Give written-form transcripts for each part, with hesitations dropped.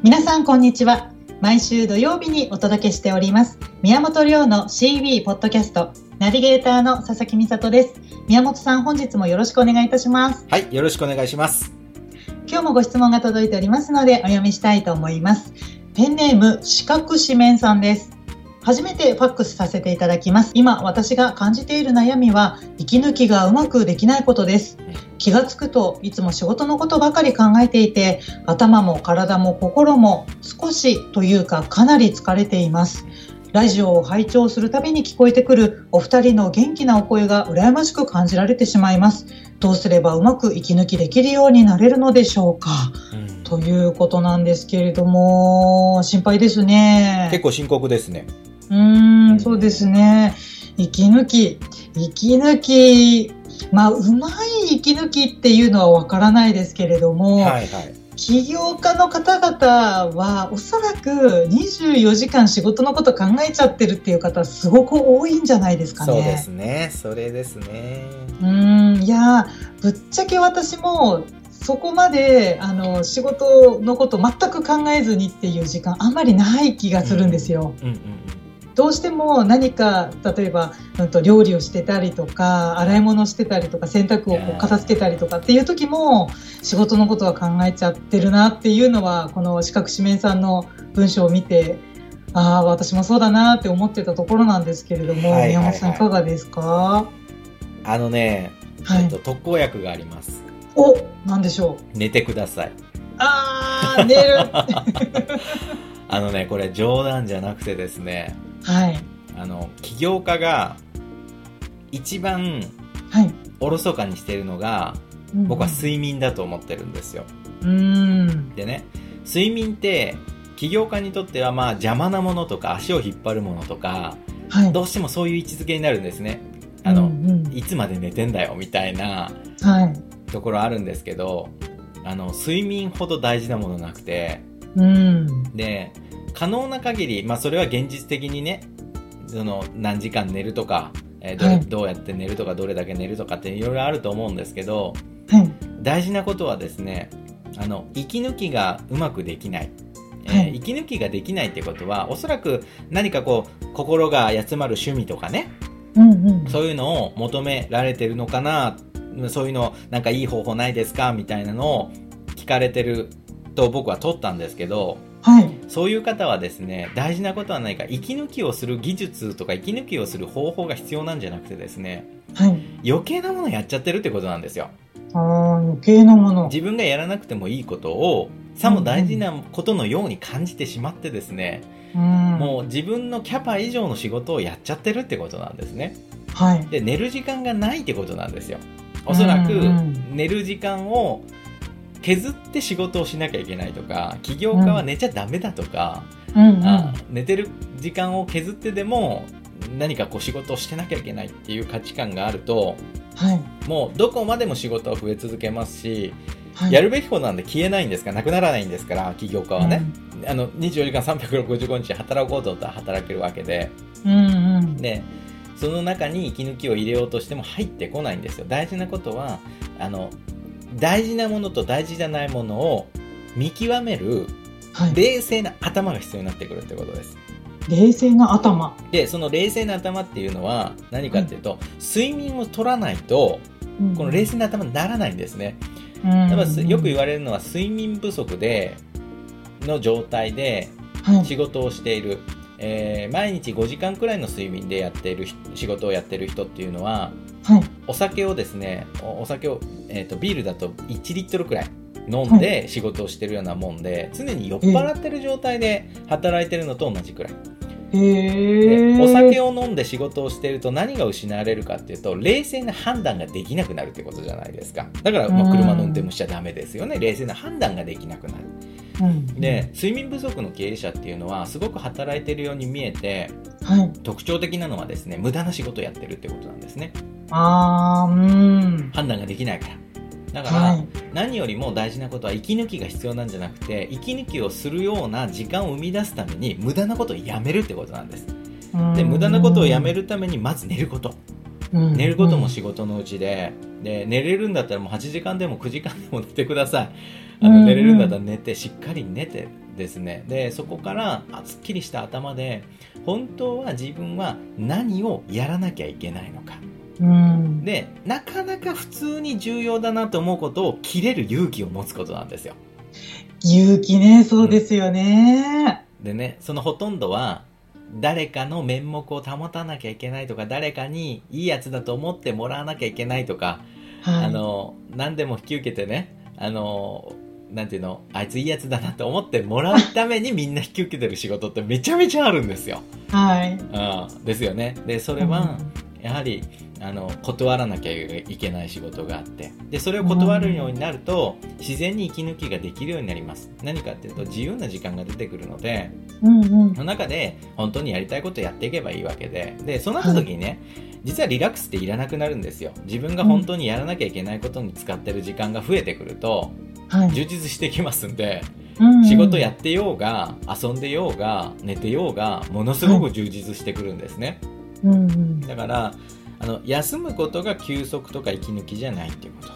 皆さんこんにちは。毎週土曜日にお届けしております宮本亮の CV ポッドキャスト、ナビゲーターの佐々木美里です。宮本さん、本日もよろしくお願いいたします。 はい、よろしくお願いします。 今日もご質問が届いておりますのでお読みしたいと思います。ペンネーム四角四面さんです。初めてファックスさせていただきます。今私が感じている悩みは息抜きがうまくできないことです。気がつくといつも仕事のことばかり考えていて、頭も体も心も少しというかかなり疲れています。ラジオを拝聴するたびに聞こえてくるお二人の元気なお声が羨ましく感じられてしまいます。どうすればうまく息抜きできるようになれるのでしょうか、ということなんですけれども、心配ですね。 結構深刻ですね。 そうですね。息抜き、まあうまい息抜きっていうのはわからないですけれども、起業家の方々はおそらく24時間仕事のこと考えちゃってるっていう方すごく多いんじゃないですかね。 そうですね、それですね。 いや、ぶっちゃけ私もそこまで仕事のこと全く考えずにっていう時間あんまりない気がするんですよ。どうしても何か例えば、料理をしてたりとか洗い物してたりとか洗濯を片付けたりとかっていう時も仕事のことは考えちゃってるなっていうのは、この四角四面さんの文章を見て私もそうだなって思ってたところなんですけれども、宮本さんいかがですか？ 特効薬があります。 何でしょう？ 寝てください。 寝るこれ冗談じゃなくてですね、起業家が一番おろそかにしているのが、僕は睡眠だと思ってるんですよ。でね、睡眠って起業家にとっては邪魔なものとか足を引っ張るものとか、どうしてもそういう位置づけになるんですね。いつまで寝てんだよみたいなところあるんですけど、睡眠ほど大事なものなくて、で可能な限り、それは現実的にね、何時間寝るとか、どうやって寝るとかどれだけ寝るとかっていろいろあると思うんですけど、大事なことはですね、息抜きがうまくできない、息抜きができないってことは、おそらく何か心が休まる趣味とかね、そういうのを求められてるのかな、そういうのなんかいい方法ないですかみたいなのを聞かれてると僕は取ったんですけど、そういう方はですね、大事なことは何か息抜きをする技術とか息抜きをする方法が必要なんじゃなくてですね、余計なものやっちゃってるってことなんですよ。 余計なもの、 自分がやらなくてもいいことをさも大事なことのように感じてしまってですね、もう自分のキャパ以上の仕事をやっちゃってるってことなんですね。で、寝る時間がないってことなんですよ。おそらく寝る時間を削って仕事をしなきゃいけないとか、起業家は寝ちゃダメだとか、寝てる時間を削ってでも何か仕事をしてなきゃいけないっていう価値観があると、もうどこまでも仕事は増え続けますし、やるべきことなんで消えないんですから、なくならないんですから、起業家はね、24時間365日働こうと思ったら働けるわけで、でその中に息抜きを入れようとしても入ってこないんですよ。大事なことは大事なものと大事じゃないものを見極める冷静な頭が必要になってくるってことです。 冷静な頭で、その冷静な頭っていうのは何かっていうと、睡眠を取らないとこの冷静な頭にならないんですね。よく言われるのは、睡眠不足の状態で仕事をしている、毎日5時間くらいの睡眠で仕事をやってる人っていうのは、お酒をビールだと1リットルくらい飲んで仕事をしてるようなもんで、常に酔っ払ってる状態で働いてるのと同じくらい。で、お酒を飲んで仕事をしていると何が失われるかっていうと、冷静な判断ができなくなるってことじゃないですか。だから車の運転もしちゃダメですよね。冷静な判断ができなくなる。で、睡眠不足の経営者っていうのはすごく働いてるように見えて、特徴的なのはですね、無駄な仕事をやってるってことなんですね。判断ができないから。だから、何よりも大事なことは息抜きが必要なんじゃなくて、息抜きをするような時間を生み出すために無駄なことをやめるってことなんです。で、無駄なことをやめるためにまず寝ること、寝ることも仕事のうちで、寝れるんだったらもう8時間でも9時間でも寝てください。寝れるんだったら寝て、しっかり寝て、 ですね。で、そこからすっきりした頭で、本当は自分は何をやらなきゃいけないのか。で、なかなか普通に重要だなと思うことを切れる勇気を持つことなんですよ。 勇気ね、そうですよね。 でね、そのほとんどは、誰かの面目を保たなきゃいけないとか、誰かにいいやつだと思ってもらわなきゃいけないとか、何でも引き受けてね、なんていうの、あいついいやつだなと思ってもらうためにみんな引き受けてる仕事ってめちゃめちゃあるんですよ。ですよね。で、それは、やはり、断らなきゃいけない仕事があって、で、それを断るようになると、自然に息抜きができるようになります。何かっていうと、自由な時間が出てくるので、その中で、本当にやりたいことをやっていけばいいわけで、で、そうなった時にね、実はリラックスっていらなくなるんですよ。自分が本当にやらなきゃいけないことに使ってる時間が増えてくると、充実してきますんで、仕事やってようが、遊んでようが、寝てようが、ものすごく充実してくるんですね。だから、休むことが休息とか息抜きじゃないっていうこと。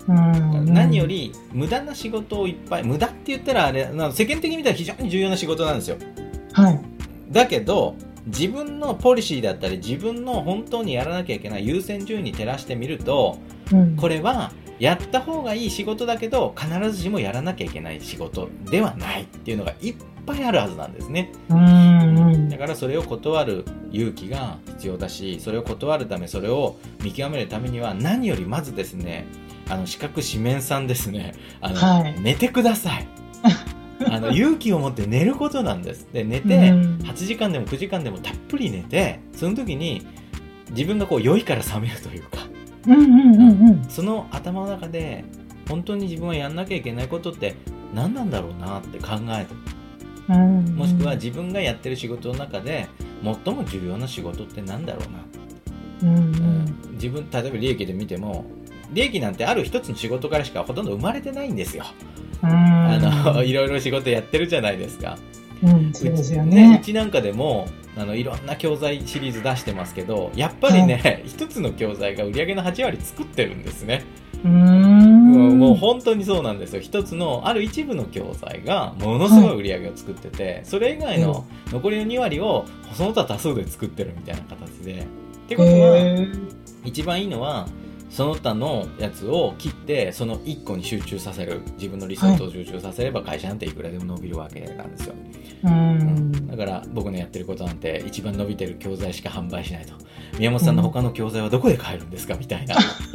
何より無駄な仕事をいっぱい、無駄って言ったらあれ、世間的に見たら非常に重要な仕事なんですよ。だけど、自分のポリシーだったり、自分の本当にやらなきゃいけない優先順位に照らしてみると、これはやった方がいい仕事だけど、必ずしもやらなきゃいけない仕事ではないっていうのがいっぱいあるはずなんですね。だからそれを断る勇気が必要だし、それを断るため、それを見極めるためには、何よりまずですね、四角四面さんですね、寝てください。勇気を持って寝ることなんです。で、寝て、8時間でも9時間でもたっぷり寝て、その時に自分がこう酔いから覚めるというか、その頭の中で本当に自分はやんなきゃいけないことって何なんだろうなって考える。もしくは自分がやってる仕事の中で最も重要な仕事って何だろうな。自分、例えば利益で見ても、利益なんてある一つの仕事からしかほとんど生まれてないんですよ。いろいろ仕事やってるじゃないですか。 そうですよね。 うちなんかでもいろんな教材シリーズ出してますけど、やっぱりね、一つの教材が売り上げの8割作ってるんですね。もう本当にそうなんですよ。一つのある一部の教材がものすごい売り上げを作ってて、それ以外の残りの2割をその他多数で作ってるみたいな形で、ってことは一番いいのはその他のやつを切ってその1個に集中させる、自分のリソースを集中させれば会社なんていくらでも伸びるわけなんですよ。だから僕のやってることなんて、一番伸びてる教材しか販売しないと、宮本さんの他の教材はどこで買えるんですかみたいな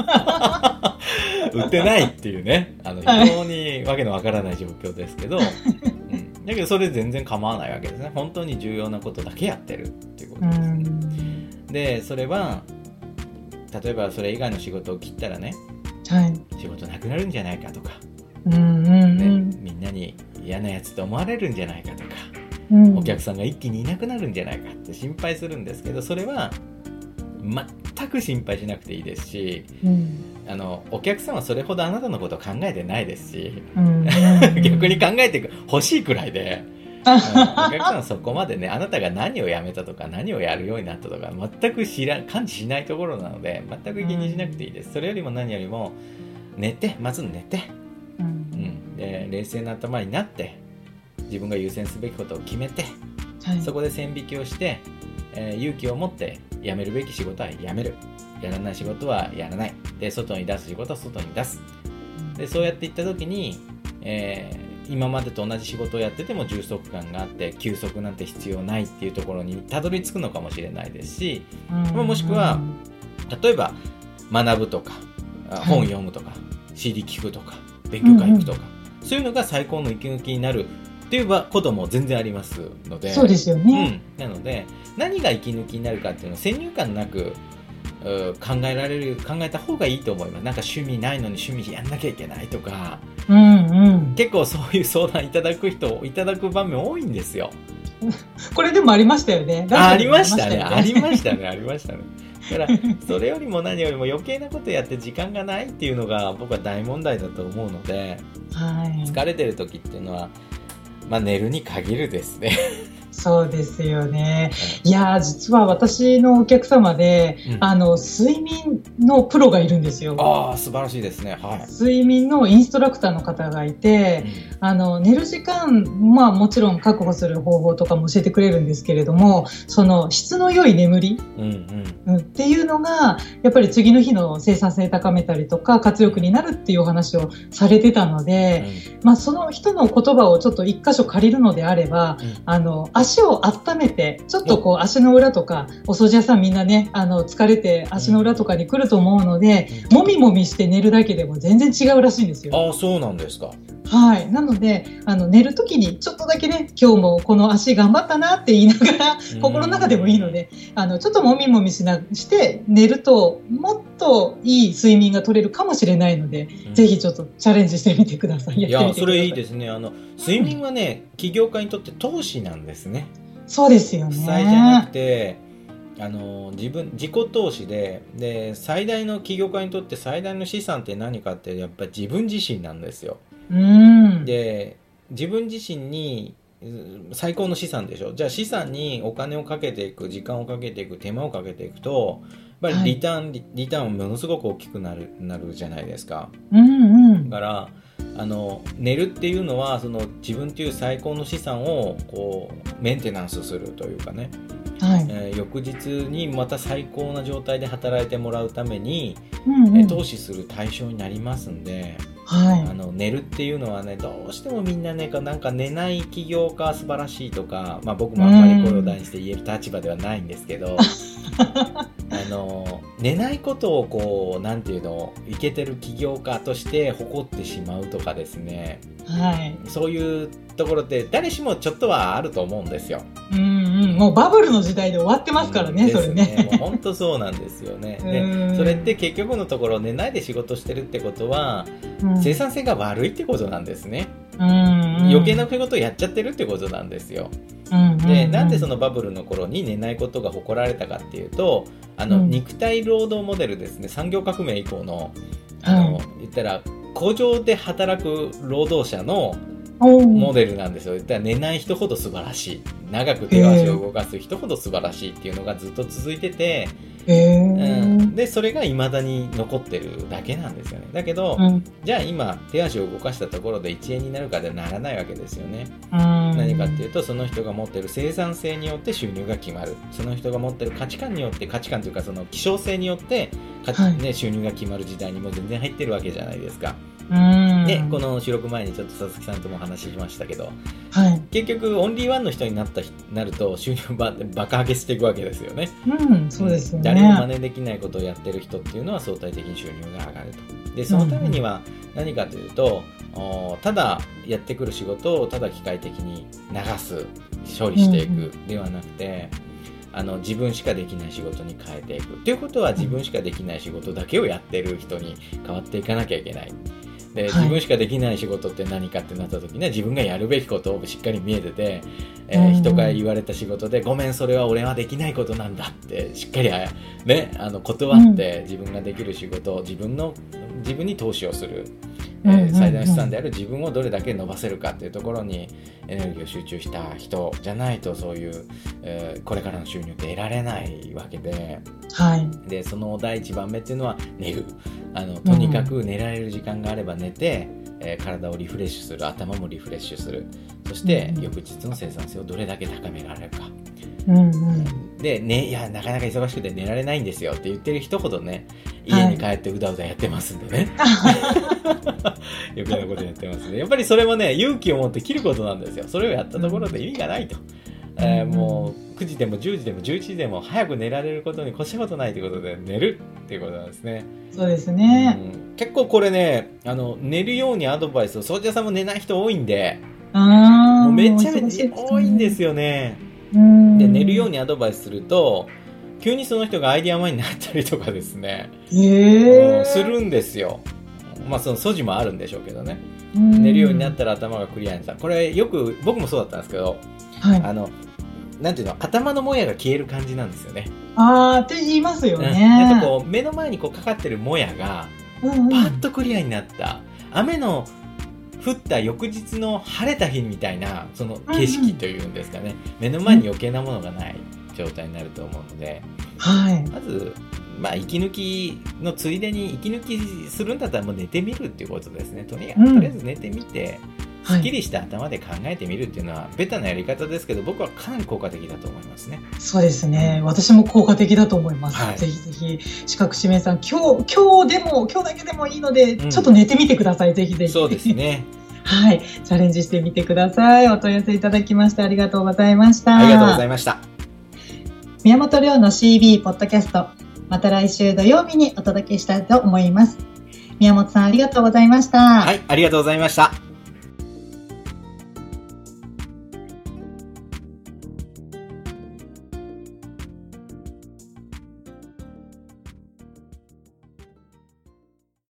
売ってないっていうね、非常にわけのわからない状況ですけど、だけどそれ全然構わないわけですね。本当に重要なことだけやってるっていうことですね。で、それは例えばそれ以外の仕事を切ったらね、仕事なくなるんじゃないかとか、みんなに嫌なやつと思われるんじゃないかとか、お客さんが一気にいなくなるんじゃないかって心配するんですけど、それは全く心配しなくていいですし、お客さんはそれほどあなたのことを考えてないですし、逆に考えてほしいくらいで、お客さんはそこまでね、あなたが何をやめたとか何をやるようになったとか全く感知しないところなので、全く気にしなくていいです。それよりも何よりもまず寝て、で冷静な頭になって自分が優先すべきことを決めて、そこで線引きをして、勇気を持ってやめるべき仕事はやめる、やらない仕事はやらない、で外に出す仕事は外に出す。でそうやっていった時に、今までと同じ仕事をやってても充足感があって休息なんて必要ないっていうところにたどり着くのかもしれないですし、もしくは例えば学ぶとか本読むとか CD 聞くとか勉強会行くとか、そういうのが最高の息抜きになるっていうことも全然ありますので、 そうですよね。 なので何が息抜きになるかっていうのを先入観なく考えた方がいいと思います。なんか趣味ないのに趣味やんなきゃいけないとか、結構そういう相談いただく場面多いんですよ。 これでもありましたよね。 ありましたね。だからそれよりも何よりも余計なことやって時間がないっていうのが僕は大問題だと思うので、疲れてる時っていうのは、寝るに限るですねそうですよね。いや実は私のお客様で、睡眠のプロがいるんですよ。 ああ、素晴らしいですね。はい。 睡眠のインストラクターの方がいて、寝る時間、もちろん確保する方法とかも教えてくれるんですけれども、その質の良い眠り、っていうのがやっぱり次の日の生産性高めたりとか活力になるっていうお話をされてたので、その人の言葉をちょっと一箇所借りるのであれば、足を温めて、ちょっとこう足の裏とか、お掃除屋さんみんなね、疲れて足の裏とかに来ると思うので、もみもみして寝るだけでも全然違うらしいんですよ。 ああ、そうなんですか。 はい。なので、寝るときにちょっとだけね、今日もこの足頑張ったなって言いながら、心の中でもいいので、ちょっともみもみして寝ると、もっといい睡眠が取れるかもしれないので、ぜひちょっとチャレンジしてみてください。 いや、それいいですね。睡眠はね、起業家にとって投資なんですね。 そうですよね。 負債じゃなくて、自己投資で、最大の起業家にとって最大の資産って何かって、やっぱり自分自身なんですよ。で、自分自身に最高の資産でしょ。じゃあ資産にお金をかけていく、時間をかけていく、手間をかけていくと、やっぱりリターンはものすごく大きくなるじゃないですか。だから寝るっていうのはその自分という最高の資産をこうメンテナンスするというかね、翌日にまた最高な状態で働いてもらうために、投資する対象になりますんで、寝るっていうのはね、どうしてもみんなね、なんか寝ない起業家素晴らしいとか、僕もあんまり声を大にして言える立場ではないんですけど寝ないことをこうなんていうの、イケてる起業家として誇ってしまうとかですね、そういうところって誰しもちょっとはあると思うんですよ。 もうバブルの時代で終わってますからね、それね。 もう本当そうなんですよね。で、それって結局のところ寝ないで仕事してるってことは、生産性が悪いってことなんですね。余計なことをやっちゃってるってことなんですよ。で、なんでそのバブルの頃に寝ないことが誇られたかっていうと、肉体労働モデルですね、産業革命以降の、言ったら工場で働く労働者のモデルなんですよ。言ったら寝ない人ほど素晴らしい、長く手足を動かす人ほど素晴らしいっていうのがずっと続いてて、でそれが未だに残ってるだけなんですよね。だけど、じゃあ今手足を動かしたところで1円になるかでならないわけですよね。何かっていうと、その人が持ってる生産性によって収入が決まる、その人が持ってる価値観によって、価値観というかその希少性によって収入が決まる時代にも全然入ってるわけじゃないですか。で、この収録前にちょっと佐々木さんとも話しましたけど、結局オンリーワンの人になると収入バカ上げしていくわけですよね。 そうですよね。 誰も真似できないことをやってる人っていうのは相対的に収入が上がると。でそのためには何かというと、ただやってくる仕事をただ機械的に流す、処理していくではなくて、自分しかできない仕事に変えていくということは、自分しかできない仕事だけをやってる人に変わっていかなきゃいけない。で、自分しかできない仕事って何かってなった時には、自分がやるべきことをしっかり見えてて、人から言われた仕事で、ごめん、それは俺はできないことなんだってしっかりね、断って自分ができる仕事を自分に投資をする、最大の資産である自分をどれだけ伸ばせるかっていうところにエネルギーを集中した人じゃないと、そういう、これからの収入って得られないわけで、でその第一番目っていうのは寝る。とにかく寝られる時間があれば寝て、体をリフレッシュする、頭もリフレッシュする、そして翌日の生産性をどれだけ高められるか。でね、いやなかなか忙しくて寝られないんですよって言ってる人ほどね、家に帰ってうだうだやってますんでね、余計なことやってますね。やっぱりそれもね、勇気を持って切ることなんですよ。それをやったところで意味がないと、もう9時でも10時でも11時でも早く寝られることに越したことないということで寝るっていうことなんですね。 そうですね、 結構これね、寝るようにアドバイスを、掃除屋さんも寝ない人多いんで、 もうめちゃめちゃ多いんですよね。で寝るようにアドバイスすると、急にその人がアイディアマンになったりとかですね、するんですよ。その素地もあるんでしょうけどね。寝るようになったら頭がクリアになった。これよく僕もそうだったんですけど、なんていうの、頭のもやが消える感じなんですよね。 って言いますよね。 なんかこう目の前にかかってるもやがパッとクリアになった。雨の降った翌日の晴れた日みたいなその景色というんですかね、目の前に余計なものがない状態になると思うので、まず息抜きのついでに息抜きするんだったらもう寝てみるっていうことですね。とりあえず寝てみて、すっきりした頭で考えてみるっていうのはベタなやり方ですけど、僕はかなり効果的だと思いますね。 そうですね。私も効果的だと思います。ぜひぜひ、視覚指名さん、今日だけでもいいので、ちょっと寝てみてください。ぜひぜひ。 そうですね。 はい。チャレンジしてみてください。お問い合わせいただきましてありがとうございました。 ありがとうございました。 宮本亮の CB ポッドキャスト、また来週土曜日にお届けしたいと思います。宮本さん、ありがとうございました。 はい、ありがとうございました。